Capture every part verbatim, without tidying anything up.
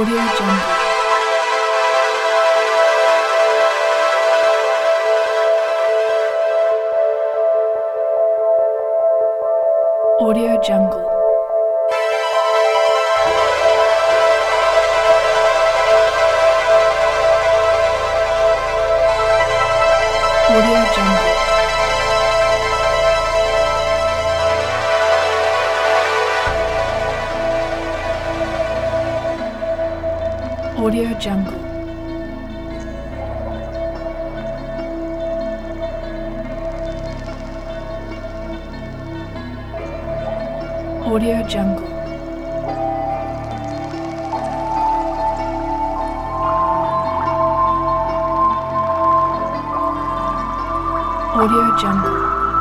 Audio Jungle. Audio Jungle. Audio Jungle. Audio Jungle. Audio Jungle. Audio Jungle.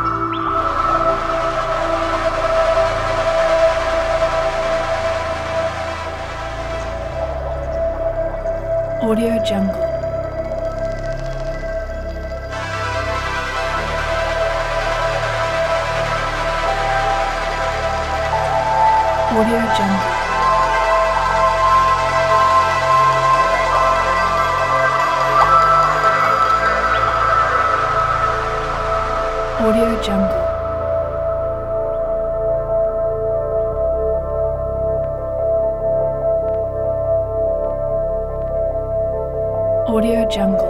Audio Jungle. Audio Jungle. Audio Jungle. Audio Jungle.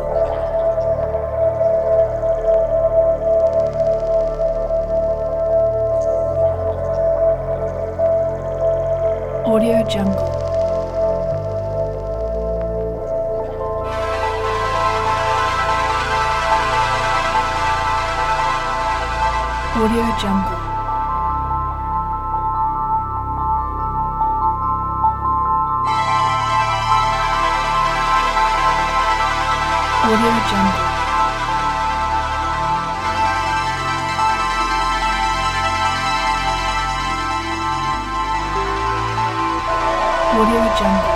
Audio Jungle. Audio Jungle. Audio Jungle. Audio Jungle.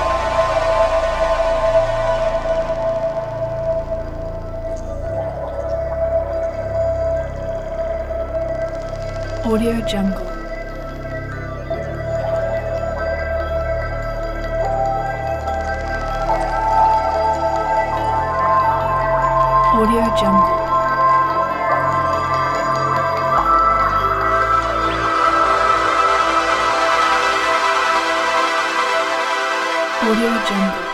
Audio Jungle. Audio Jungle. Audio Jungle.